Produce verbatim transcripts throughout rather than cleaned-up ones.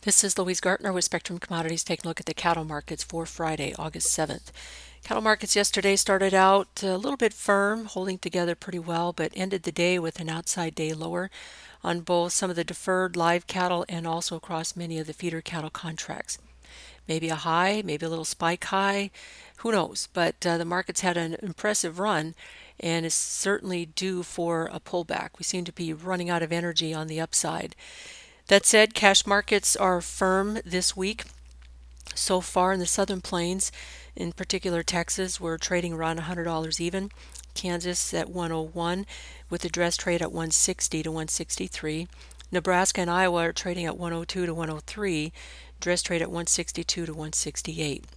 This is Louise Gartner with Spectrum Commodities taking a look at the cattle markets for Friday, August seventh. Cattle markets yesterday started out a little bit firm, holding together pretty well, but ended the day with an outside day lower on both some of the deferred live cattle and also across many of the feeder cattle contracts. Maybe a high, maybe a little spike high, who knows? But uh, the market's had an impressive run and is certainly due for a pullback. We seem to be running out of energy on the upside. That said, cash markets are firm this week. So far in the Southern Plains, in particular Texas, we're trading around one hundred dollars even. Kansas at one oh one, with the dress trade at one sixty to one sixty-three. Nebraska and Iowa are trading at one oh two to one oh three, dress trade at one sixty-two to one sixty-eight.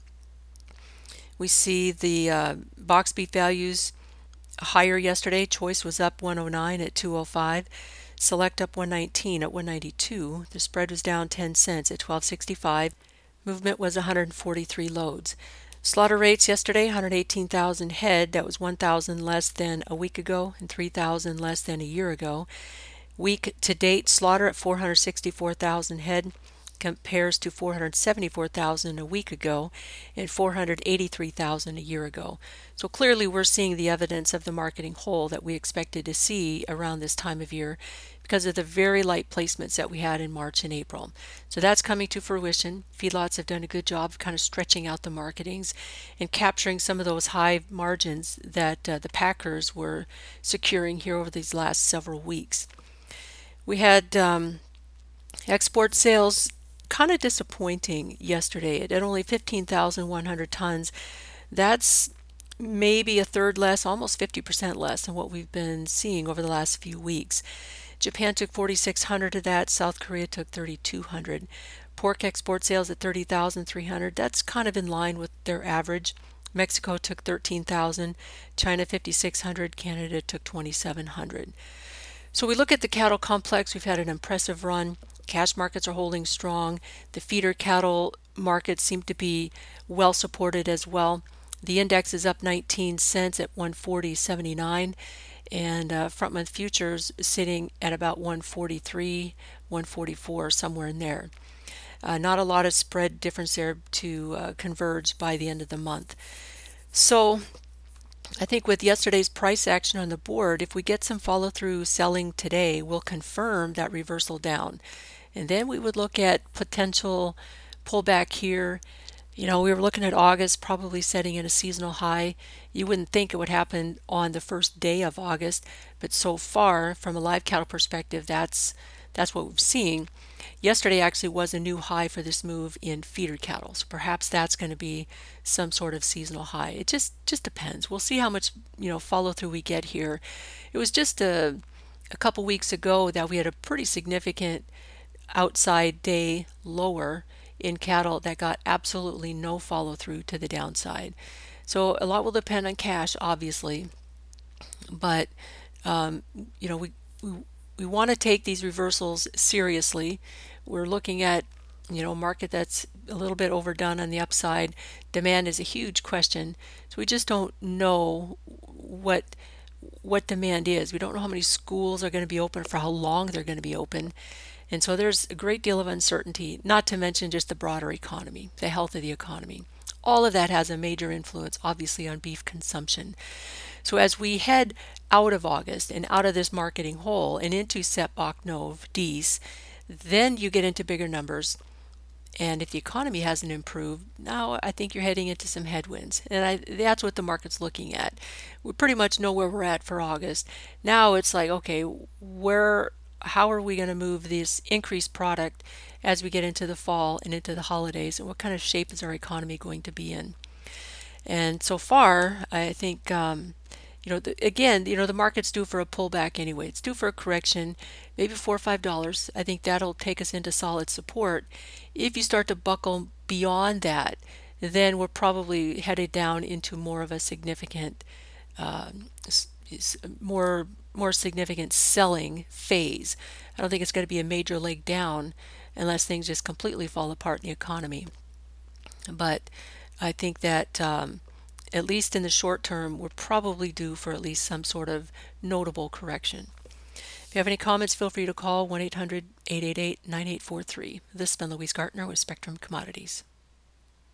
We see the uh, box beef values higher yesterday. Choice was up one oh nine at two oh five. Select up one nineteen at one ninety-two. The spread was down ten cents at twelve sixty-five. Movement was one hundred forty-three loads. Slaughter rates yesterday, one hundred eighteen thousand head. That was one thousand less than a week ago and three thousand less than a year ago. Week to date slaughter at four hundred sixty-four thousand head compares to four hundred seventy-four thousand a week ago and four hundred eighty-three thousand a year ago. So clearly we're seeing the evidence of the marketing hole that we expected to see around this time of year because of the very light placements that we had in March and April. So that's coming to fruition. Feedlots have done a good job of kind of stretching out the marketings and capturing some of those high margins that uh, the packers were securing here over these last several weeks. We had um, export sales kind of disappointing yesterday at only fifteen thousand one hundred tons. That's maybe a third less, almost fifty percent less than what we've been seeing over the last few weeks. Japan took forty-six hundred of that, South Korea took thirty-two hundred. Pork export sales at thirty thousand three hundred, that's kind of in line with their average. Mexico took thirteen thousand, China fifty-six hundred, Canada took twenty-seven hundred. So we look at the cattle complex, we've had an impressive run. Cash markets are holding strong. The feeder cattle markets seem to be well supported as well. The index is up nineteen cents at one forty seventy-nine, and uh, front month futures sitting at about one forty-three, one forty-four, somewhere in there. Uh, not a lot of spread difference there to uh, converge by the end of the month. So I think with yesterday's price action on the board, if we get some follow through selling today, we'll confirm that reversal down. And then we would look at potential pullback here. You know, we were looking at August probably setting in a seasonal high. You wouldn't think it would happen on the first day of August, but so far, from a live cattle perspective, that's that's what we're seeing. Yesterday actually was a new high for this move in feeder cattle, so perhaps that's going to be some sort of seasonal high. It just just depends. We'll see how much you know follow through we get here. It was just a a couple weeks ago that we had a pretty significant outside day lower in cattle that got absolutely no follow through to the downside. So a lot will depend on cash, obviously, but um, you know we we, we want to take these reversals seriously. We're looking at you know a market that's a little bit overdone on the upside. Demand is a huge question, so we just don't know what what demand is. We don't know how many schools are going to be open, for how long they're going to be open. And so there's a great deal of uncertainty, not to mention just the broader economy, the health of the economy. All of that has a major influence, obviously, on beef consumption. So as we head out of August and out of this marketing hole and into Sep, Oct, Nov, Dec, then you get into bigger numbers. And if the economy hasn't improved, now I think you're heading into some headwinds. And I, that's what the market's looking at. We pretty much know where we're at for August. Now it's like, okay, where how are we going to move this increased product as we get into the fall and into the holidays, and what kind of shape is our economy going to be in? And so far, I think, um, you know, the, again, you know, the market's due for a pullback anyway. It's due for a correction, maybe four or five dollars. I think that'll take us into solid support. If you start to buckle beyond that, then we're probably headed down into more of a significant, uh, more more significant selling phase. I don't think it's going to be a major leg down unless things just completely fall apart in the economy. But I think that um, at least in the short term, we're probably due for at least some sort of notable correction. If you have any comments, feel free to call one eight hundred, eight eight eight, nine eight four three. This has been Louise Gartner with Spectrum Commodities.